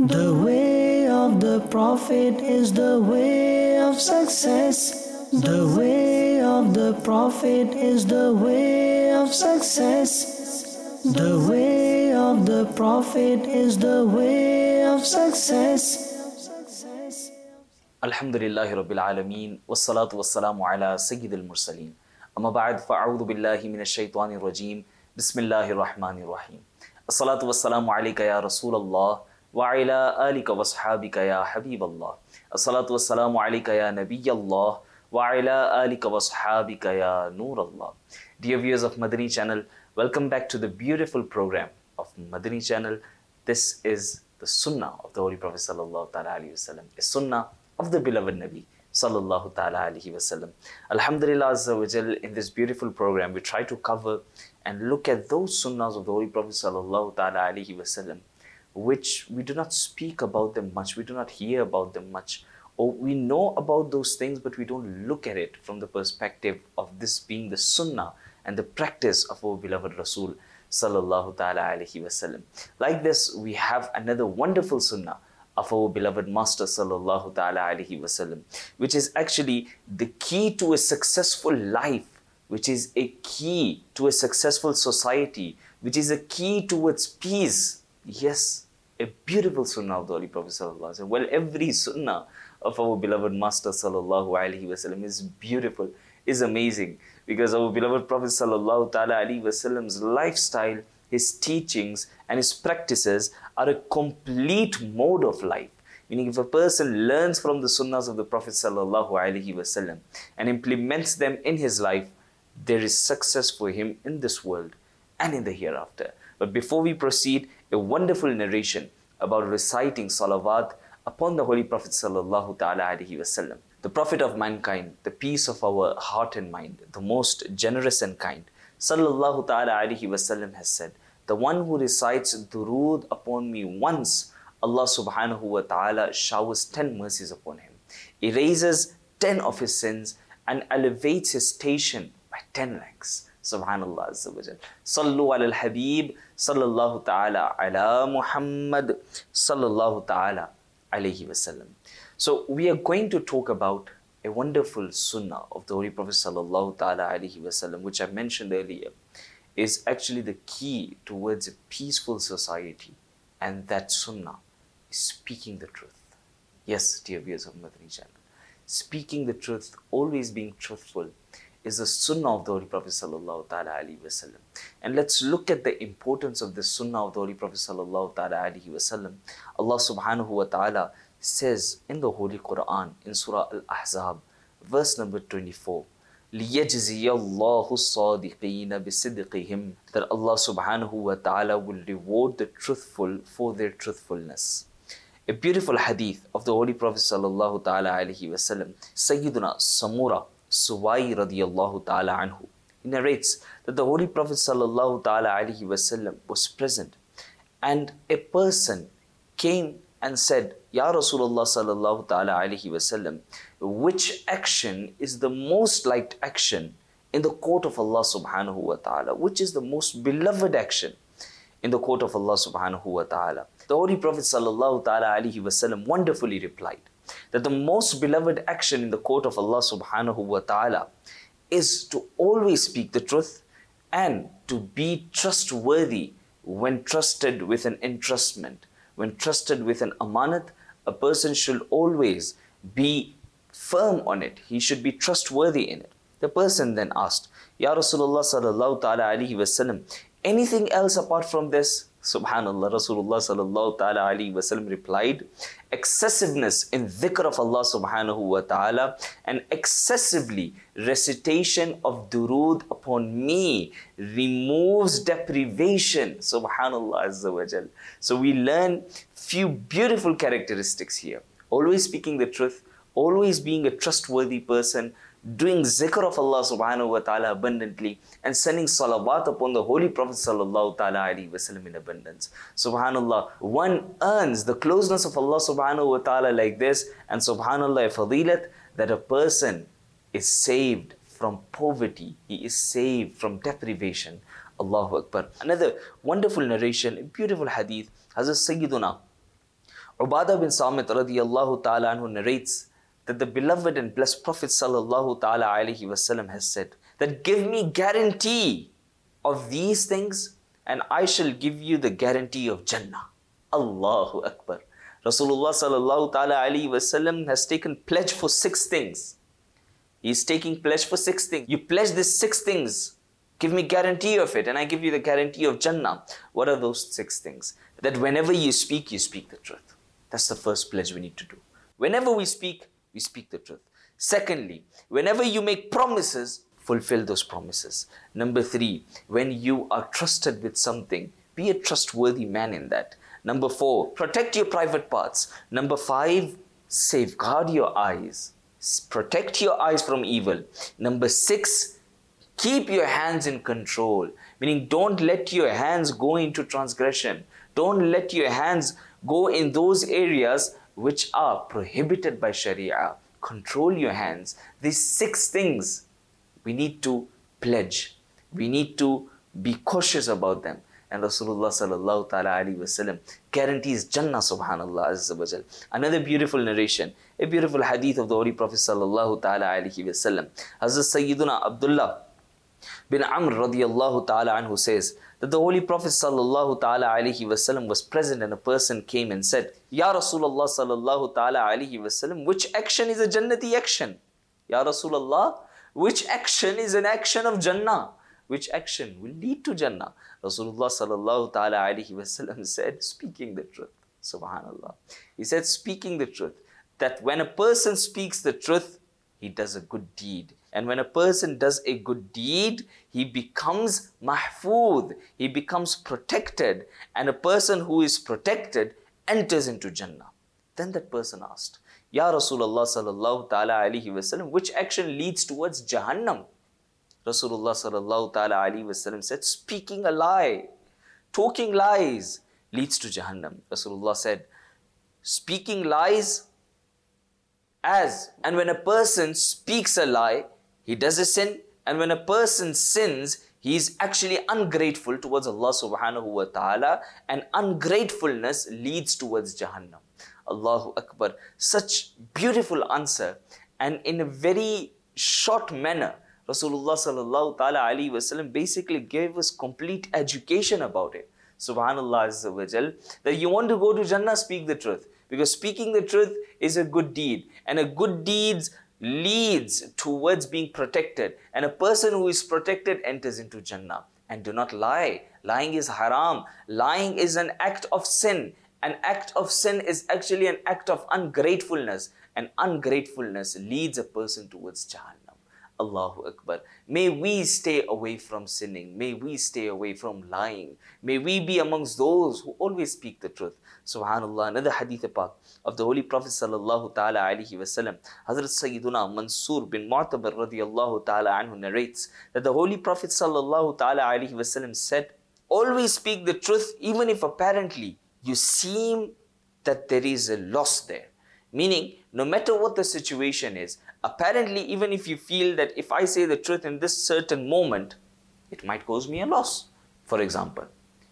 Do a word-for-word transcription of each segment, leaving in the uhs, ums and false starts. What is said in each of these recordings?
The way of the Prophet is the way of success. The way of the Prophet is the way of success. The way of the Prophet is the way of success. Alhamdulillahi Rabbil Alameen, wassalatu wassalamu ala Sayyidil Mursaleen. Amma ba'd, fa'a'udhu billahi minash shaitanir rajeem. Bismillahir Rahmanir Rahim. As-salatu wassalamu alayka ya Rasulallah, wa ala alika wa ashabika ya Habiballah. As-salatu wassalamu alayka ya Nabiyallah, wa ala alika wa ashabika ya Nurallah. Dear viewers of Madani Channel, welcome back to the beautiful program of Madani Channel. This is the Sunnah of the Holy Prophet Sallallahu Ta'ala Alaihi Wasallam, a Sunnah of the beloved Nabi Sallallahu Ta'ala Alaihi Wasallam. Alhamdulillah Azza wa Jal, in this beautiful program, we try to cover and look at those Sunnahs of the Holy Prophet Sallallahu Ta'ala Alaihi Wasallam, which we do not speak about them much, we do not hear about them much, or we know about those things, but we don't look at it from the perspective of this being the Sunnah and the practice of our beloved Rasul Sallallahu Ta'ala Alaihi Wasallam. Like this, we have another wonderful Sunnah of our beloved Master Sallallahu Ta'ala Alaihi Wasallam, which is actually the key to a successful life, which is a key to a successful society, which is a key towards peace. Yes, a beautiful Sunnah of the Holy Prophet Sallallahu Alaihi Wasallam. Well, every Sunnah of our beloved Master Sallallahu Alaihi Wasallam is beautiful, is amazing, because our beloved Prophet Sallallahu Ta'ala Alaihi Wasallam's lifestyle, his teachings and his practices are a complete mode of life. Meaning, if a person learns from the sunnahs of the Prophet Sallallahu Alaihi Wasallam and implements them in his life, there is success for him in this world and in the hereafter. But before we proceed, a wonderful narration about reciting salawat upon the Holy Prophet Sallallahu Ta'ala Alaihi Wasallam, the Prophet of mankind, the peace of our heart and mind, the most generous and kind, Sallallahu Ta'ala Alaihi Wasallam has said, the one who recites durood upon me once, Allah Subhanahu wa Ta'ala showers ten mercies upon him, erases ten of his sins, and elevates his station by ten ranks. Subhanallah Azza wa Jal. Sallu ala al-Habib, Sallallahu Ta'ala ala Muhammad, Sallallahu Ta'ala alayhi Wasallam. So we are going to talk about a wonderful sunnah of the Holy Prophet Sallallahu Ta'ala Alaihi Wasallam, which I mentioned earlier, is actually the key towards a peaceful society. And that sunnah is speaking the truth. Yes, dear viewers of Madani Channel, speaking the truth, always being truthful, is the sunnah of the Holy Prophet Sallallahu Ta'ala Alaihi Wasallam. And let's look at the importance of the sunnah of the Holy Prophet Sallallahu Ta'ala Alaihi Wasallam. Allah Subhanahu wa Ta'ala says in the Holy Quran, in Surah Al-Ahzab, verse number twenty-four, لِيَجْزِيَ اللَّهُ الصَّادِقِينَ بِصِدْقِهِمْ, that Allah Subhanahu wa Ta'ala will reward the truthful for their truthfulness. A beautiful hadith of the Holy Prophet Sallallahu Ta'ala Alaihi Wasallam, Sayyiduna Samura Suwai radiyallahu ta'ala anhu, he narrates that the Holy Prophet Sallallahu Ta'ala Alaihi Wasallam was present, and a person came and said, Ya Rasulullah Sallallahu Ta'ala Alaihi Wasallam, which action is the most liked action in the court of Allah Subhanahu wa Ta'ala? Which is the most beloved action in the court of Allah Subhanahu wa Ta'ala? The Holy Prophet Sallallahu Ta'ala Alaihi Wasallam wonderfully replied that the most beloved action in the court of Allah Subhanahu wa Ta'ala is to always speak the truth and to be trustworthy when trusted with an entrustment. When trusted with an amanat, a person should always be firm on it. He should be trustworthy in it. The person then asked, Ya Rasulullah Sallallahu Ta'ala Alaihi Wasallam, anything else apart from this? Subhanallah, Rasulullah Sallallahu Ta'ala Alaihi Wasallam replied, excessiveness in dhikr of Allah Subhanahu wa Ta'ala and excessively recitation of durood upon me removes deprivation. Subhanallah Azza wa Jal. So we learn few beautiful characteristics here. Always speaking the truth, always being a trustworthy person, doing zikr of Allah Subhanahu wa Ta'ala abundantly, and sending salawat upon the Holy Prophet Sallallahu Ta'ala Alaihi Wasallam in abundance. Subhanallah, one earns the closeness of Allah Subhanahu wa Ta'ala like this, and Subhanallah, a fadilat, that a person is saved from poverty, he is saved from deprivation. Allahu Akbar. Another wonderful narration, a beautiful hadith, Hazrat Sayyiduna Ubadah bin Samit radiyallahu ta'ala anhu narrates that the beloved and blessed Prophet sallallahu ta'ala alayhi wasallam has said that give me guarantee of these things and I shall give you the guarantee of Jannah. Allahu Akbar. Rasulullah sallallahu ta'ala alayhi wasallam has taken pledge for six things. He is taking pledge for six things. You pledge these six things. Give me guarantee of it and I give you the guarantee of Jannah. What are those six things? That whenever you speak, you speak the truth. That's the first pledge we need to do. Whenever we speak, we speak the truth. Secondly, whenever you make promises, fulfill those promises. Number three, when you are trusted with something, be a trustworthy man in that. Number four, protect your private parts. Number five, safeguard your eyes. Protect your eyes from evil. Number six, keep your hands in control. Meaning don't let your hands go into transgression. Don't let your hands go in those areas which are prohibited by Sharia. Control your hands. These six things we need to pledge. We need to be cautious about them. And Rasulullah sallallahu ta'ala alayhi wa sallam guarantees Jannah, subhanallah azza wa jal. Another beautiful narration, a beautiful hadith of the Holy Prophet sallallahu ta'ala alayhi wa sallam. Hazrat Sayyiduna Abdullah bin Amr radiyallahu ta'ala anhu says that the Holy Prophet sallallahu ta'ala alayhi wa sallam was present and a person came and said, Ya Rasulullah sallallahu ta'ala alayhi wa sallam, which action is a Jannati action? Ya Rasulullah, which action is an action of Jannah? Which action will lead to Jannah? Rasulullah sallallahu ta'ala alayhi wa sallam said, speaking the truth. Subhanallah. He said, speaking the truth. That when a person speaks the truth, he does a good deed. And when a person does a good deed, he becomes mahfood. He becomes protected. And a person who is protected enters into Jannah. Then that person asked, Ya Rasulullah sallallahu ta'ala alayhi wa sallam, which action leads towards Jahannam? Rasulullah sallallahu ta'ala alayhi wa sallam said, speaking a lie, talking lies leads to Jahannam. Rasulullah said, speaking lies as, and when a person speaks a lie, he does a sin, and when a person sins, he is actually ungrateful towards Allah subhanahu wa ta'ala, and ungratefulness leads towards Jahannam. Allahu Akbar. Such beautiful answer, and in a very short manner, Rasulullah sallallahu ta'ala alayhi wa sallam basically gave us complete education about it. Subhanallah azza wa jal. That you want to go to Jannah, speak the truth. Because speaking the truth is a good deed. And a good deed leads towards being protected. And a person who is protected enters into Jannah. And do not lie. Lying is haram. Lying is an act of sin. An act of sin is actually an act of ungratefulness. And ungratefulness leads a person towards Jahannam. Allahu Akbar. May we stay away from sinning. May we stay away from lying. May we be amongst those who always speak the truth. Subhanallah. Another hadith pak of the Holy Prophet sallallahu ta'ala alayhi wa sallam. Hazrat Sayyiduna Mansur bin Mu'tabar radiyallahu ta'ala anhu narrates that the Holy Prophet sallallahu ta'ala alayhi wa sallam said, always speak the truth even if apparently you seem that there is a loss there. Meaning, no matter what the situation is, apparently even if you feel that if I say the truth in this certain moment, it might cause me a loss. For example,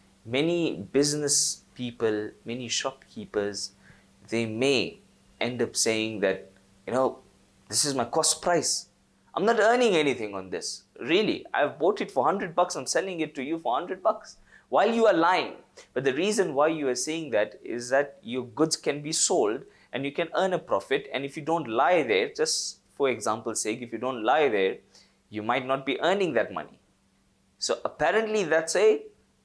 many business people, many shopkeepers, they may end up saying that, you know, this is my cost price. I'm not earning anything on this. Really, I've bought it for one hundred bucks, I'm selling it to you for one hundred bucks. While you are lying. But the reason why you are saying that is that your goods can be sold and you can earn a profit. And if you don't lie there, just for example's sake, if you don't lie there, you might not be earning that money. So apparently that's a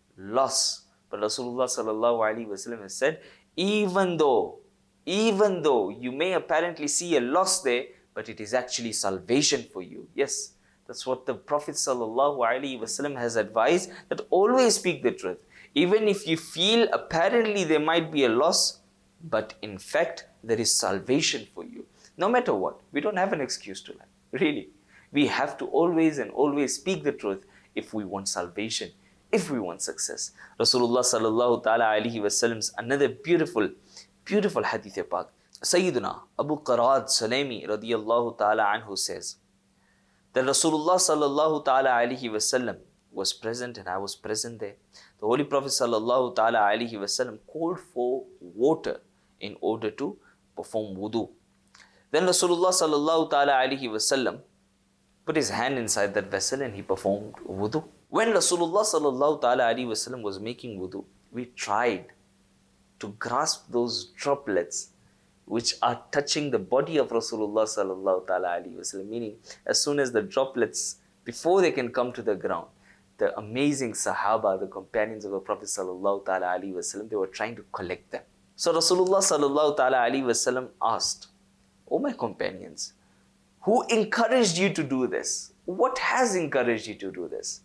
loss. But Rasulullah sallallahu alaihi wasallam has said, even though, even though you may apparently see a loss there, but it is actually salvation for you. Yes, that's what the Prophet sallallahu alaihi wasallam has advised, that always speak the truth. Even if you feel apparently there might be a loss, but in fact, there is salvation for you. No matter what, we don't have an excuse to lie. Really. We have to always and always speak the truth if we want salvation, if we want success. Rasulullah sallallahu ta'ala alayhi wa sallam's another beautiful, beautiful hadith pak. Sayyiduna Abu Qarad Salami radiyallahu ta'ala anhu says that Rasulullah sallallahu ta'ala alayhi wa sallam was present and I was present there. The Holy Prophet sallallahu ta'ala alayhi wa sallam called for water in order to perform wudu. Then Rasulullah sallallahu ta'ala alaihi wasallam put his hand inside that vessel and he performed wudu. When Rasulullah sallallahu ta'ala alaihi wasallam was making wudu, we tried to grasp those droplets which are touching the body of Rasulullah sallallahu ta'ala alaihi wasallam. Meaning, as soon as the droplets, before they can come to the ground, the amazing Sahaba, the companions of the Prophet sallallahu ta'ala alaihi wasallam, they were trying to collect them. So Rasulullah sallallahu ta'ala alaihi wasallam asked, "O my companions, who encouraged you to do this? What has encouraged you to do this?"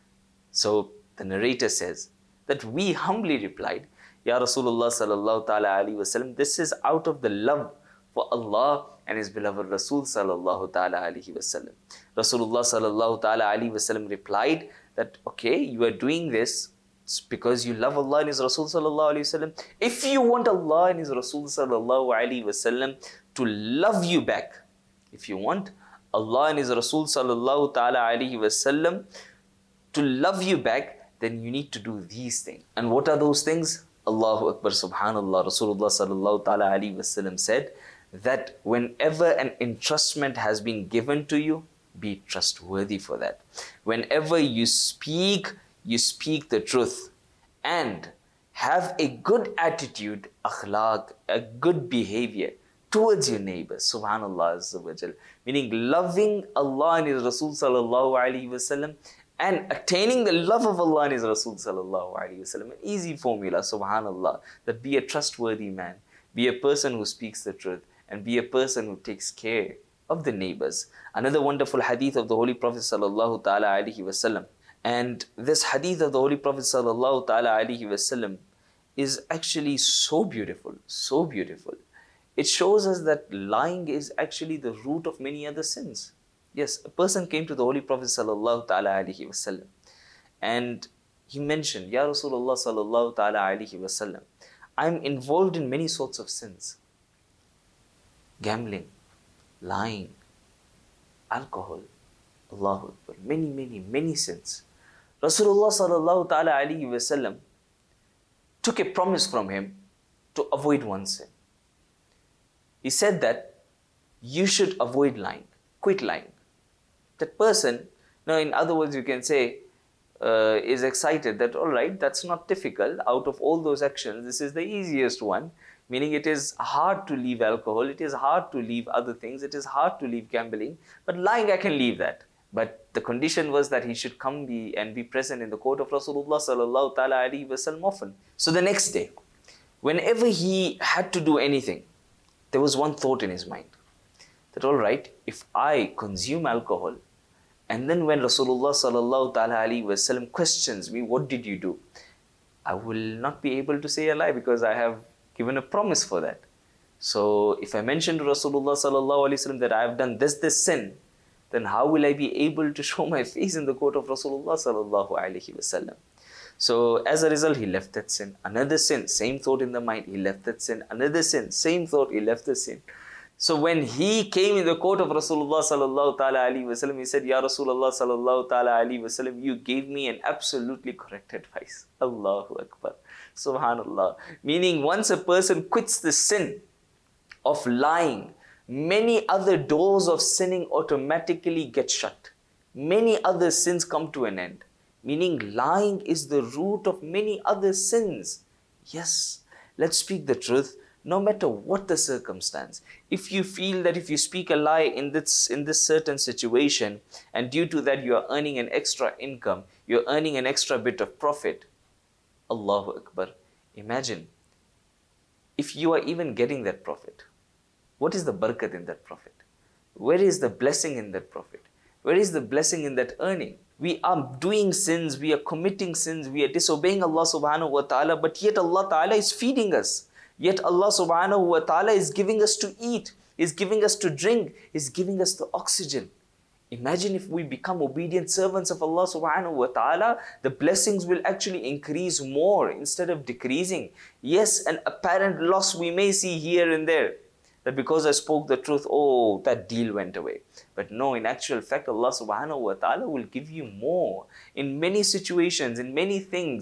So the narrator says that we humbly replied, "Ya Rasulullah sallallahu ta'ala alaihi wasallam, this is out of the love for Allah and His beloved Rasul sallallahu ta'ala alaihi wasallam." Rasulullah sallallahu ta'ala alaihi wasallam replied that, okay, you are doing this because you love Allah and His Rasul sallallahu alaihi wasallam. If you want Allah and His Rasul sallallahu alaihi wasallam to love you back, if you want Allah and His Rasul sallallahu ta'ala alaihi wasallam to love you back, then you need to do these things. And what are those things? Allahu Akbar, subhanallah. Rasulullah sallallahu ta'ala alaihi wasallam said that whenever an entrustment has been given to you, be trustworthy for that. Whenever you speak, you speak the truth and have a good attitude, akhlaq, a good behavior towards your neighbors. Subhanallah Azza wa Jal. Meaning loving Allah and His Rasul sallallahu alaihi wasallam and attaining the love of Allah and His Rasul sallallahu alaihi wasallam. An easy formula, subhanallah, that be a trustworthy man, be a person who speaks the truth, and be a person who takes care of the neighbors. Another wonderful hadith of the Holy Prophet sallallahu ta'ala alaihi wasallam. And this hadith of the Holy Prophet sallallahu ta'ala alaihi wasallam is actually so beautiful, so beautiful. It shows us that lying is actually the root of many other sins. Yes, a person came to the Holy Prophet sallallahu ta'ala alaihi wasallam and he mentioned, "Ya Rasulullah sallallahu ta'ala alaihi wasallam, I'm involved in many sorts of sins. Gambling, lying, alcohol, Allahu Akbar, many, many, many sins." Rasulullah sallallahu ta'ala alaihi wasallam took a promise from him to avoid one sin. He said that you should avoid lying, quit lying. That person, now in other words you can say, uh, is excited that, all right, that's not difficult. Out of all those actions, this is the easiest one. Meaning it is hard to leave alcohol, it is hard to leave other things, it is hard to leave gambling, but lying I can leave that. But the condition was that he should come be and be present in the court of Rasulullah sallallahu ta'ala alaihi wasallam often. So the next day, whenever he had to do anything, there was one thought in his mind. That, all right, if I consume alcohol, and then when Rasulullah sallallahu ta'ala alaihi wasallam questions me, what did you do? I will not be able to say a lie because I have given a promise for that. So if I mention to Rasulullah sallallahu alaihi wasallam that I have done this, this sin, then how will I be able to show my face in the court of Rasulullah sallallahu alaihi wasallam? So as a result, he left that sin. Another sin, same thought in the mind, he left that sin. Another sin, same thought, he left the sin. So when he came in the court of Rasulullah sallallahu ta'ala alaihi wasallam, he said, "Ya Rasulullah sallallahu ta'ala alaihi wasallam, you gave me an absolutely correct advice." Allahu Akbar. Subhanallah. Meaning once a person quits the sin of lying, many other doors of sinning automatically get shut. Many other sins come to an end. Meaning lying is the root of many other sins. Yes, let's speak the truth no matter what the circumstance. If you feel that if you speak a lie in this, in this certain situation, and due to that you are earning an extra income, you're earning an extra bit of profit, Allahu Akbar. Imagine if you are even getting that profit. What is the barakat in that profit? Where is the blessing in that profit? Where is the blessing in that earning? We are doing sins, we are committing sins, we are disobeying Allah subhanahu wa ta'ala, but yet Allah ta'ala is feeding us. Yet Allah subhanahu wa ta'ala is giving us to eat, is giving us to drink, is giving us the oxygen. Imagine if we become obedient servants of Allah subhanahu wa ta'ala, the blessings will actually increase more instead of decreasing. Yes, an apparent loss we may see here and there, that because I spoke the truth, oh, that deal went away. But no, in actual fact, Allah subhanahu wa ta'ala will give you more. In many situations, in many things,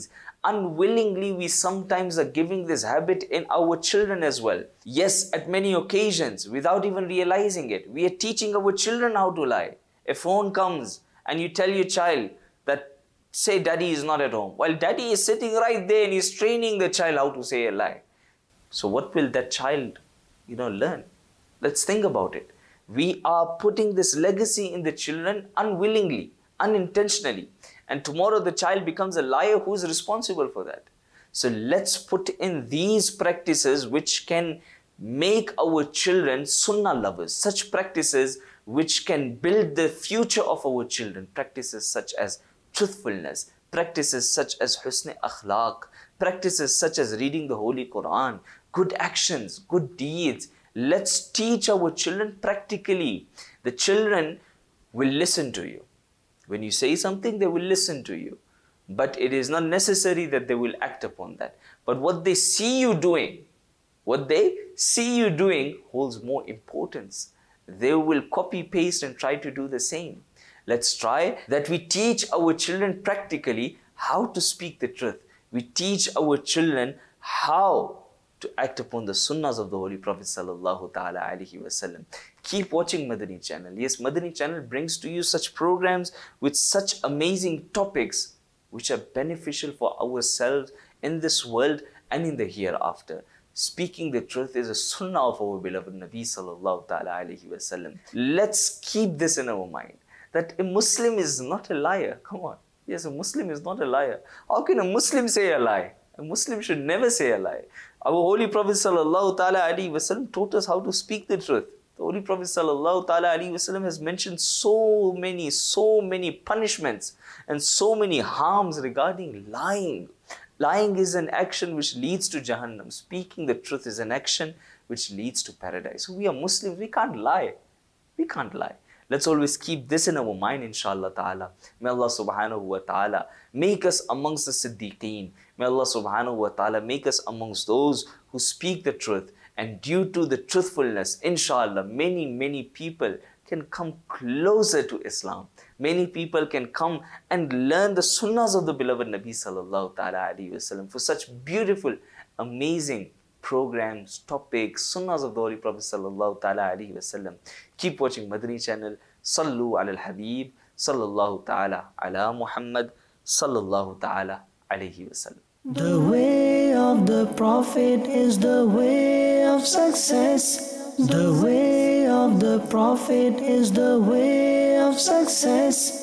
unwillingly we sometimes are giving this habit in our children as well. Yes, at many occasions, without even realizing it, we are teaching our children how to lie. A phone comes and you tell your child that, say daddy is not at home, while daddy is sitting right there and he's training the child how to say a lie. So what will that child, you know, learn? Let's think about it. We are putting this legacy in the children unwillingly, unintentionally. And tomorrow the child becomes a liar who is responsible for that. So let's put in these practices which can make our children sunnah lovers. Such practices which can build the future of our children. Practices such as truthfulness. Practices such as husn akhlaq. Practices such as reading the Holy Quran. Good actions, good deeds. Let's teach our children practically. The children will listen to you. When you say something, they will listen to you. But it is not necessary that they will act upon that. But what they see you doing, what they see you doing holds more importance. They will copy, paste and try to do the same. Let's try that we teach our children practically how to speak the truth. We teach our children how to act upon the sunnahs of the Holy Prophet sallallahu ta'ala alaihi wasallam. Keep watching Madani Channel. Yes, Madani Channel brings to you such programs with such amazing topics which are beneficial for ourselves in this world and in the hereafter. Speaking the truth is a sunnah of our beloved Nabi sallallahu ta'ala alaihi wasallam. Let's keep this in our mind, that a Muslim is not a liar. Come on. Yes, a Muslim is not a liar. How can a Muslim say a lie? A Muslim should never say a lie. Our Holy Prophet sallallahu ta'ala alaihi wasallam taught us how to speak the truth. The Holy Prophet sallallahu ta'ala alaihi wasallam has mentioned so many, so many punishments and so many harms regarding lying. Lying is an action which leads to Jahannam. Speaking the truth is an action which leads to paradise. So we are Muslims, we can't lie. We can't lie. Let's always keep this in our mind, inshallah ta'ala. May Allah subhanahu wa ta'ala make us amongst the Siddiqeen. May Allah subhanahu wa ta'ala make us amongst those who speak the truth. And due to the truthfulness, inshallah, many, many people can come closer to Islam. Many people can come and learn the sunnahs of the beloved Nabi sallallahu ta'ala alayhi wasallam for such beautiful, amazing programs, topics, sunnahs of the Holy Prophet sallallahu ta'ala alayhi wasallam. Keep watching Madani Channel. Sallu ala al-Habib sallallahu ta'ala ala Muhammad sallallahu ta'ala alayhi wasallam. The way of the Prophet is the way of success. The way of the Prophet is the way of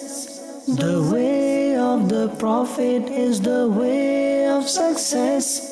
success. The way of the Prophet is the way of success.